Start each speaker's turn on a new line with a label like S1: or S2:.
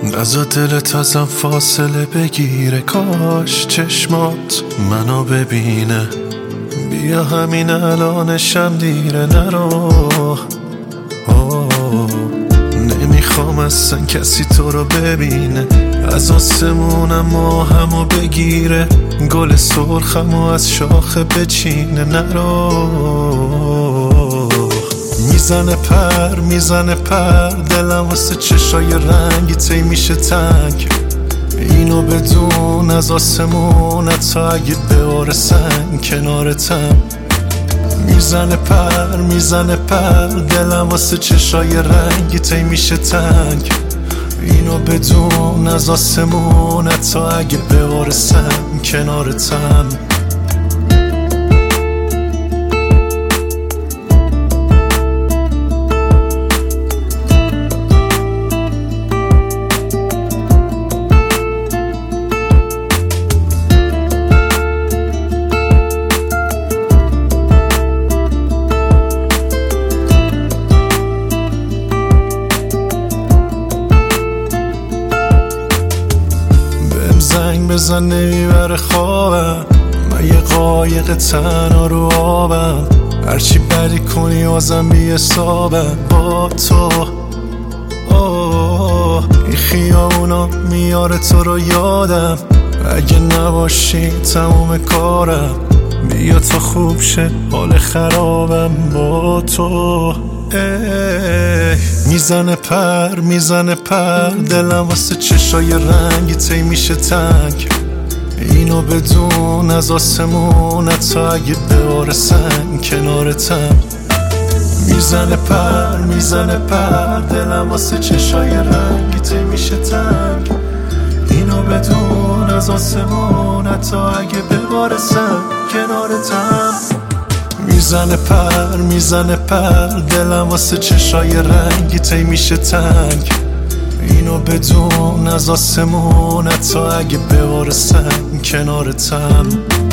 S1: نزا دلت ازم فاصله بگیره، کاش چشمات منو ببینه. بیا همین الانشم دیره، نرو. نمیخوام اصلا کسی تو رو ببینه. از آسمونم ماهمو بگیره، گل سرخمو از شاخه بچینه، نرو. میزنه پر دلم واسه چشای رنگی تی میشه تنگ. اینو بدون از آسمونت تا اگه بباره سنگ کنارتم. میزنه پر دلم واسه چشای رنگی تی میشه تنگ. اینو بدون از آسمونت تا اگه بباره سنگ کنارتم. زنگ بزن نمیبره خوابم، من یه قایق تنها رو آبم. هرچی بدی کنی بازم بی حسابم با تو. این خیابونا میاره تو رو یادم، اگه نباشی تموم کارم. بیا تا خوب شه حال خرابم با تو. میزنه پر دلم واسه چشای رنگی تی میشه تنگ. اینو بدون از آسمونت تا اگه بباره سنگ کنارتم. میزنه پر دلم واسه چشای رنگی تی میشه تنگ. اینو بدون از آسمونت تا اگه بباره سنگ کنارتم. میزنه پر دلم واسه چشای رنگی تی میشه تنگ. اینو بدون از آسمونت تا اگه بباره سنگ کنارتم.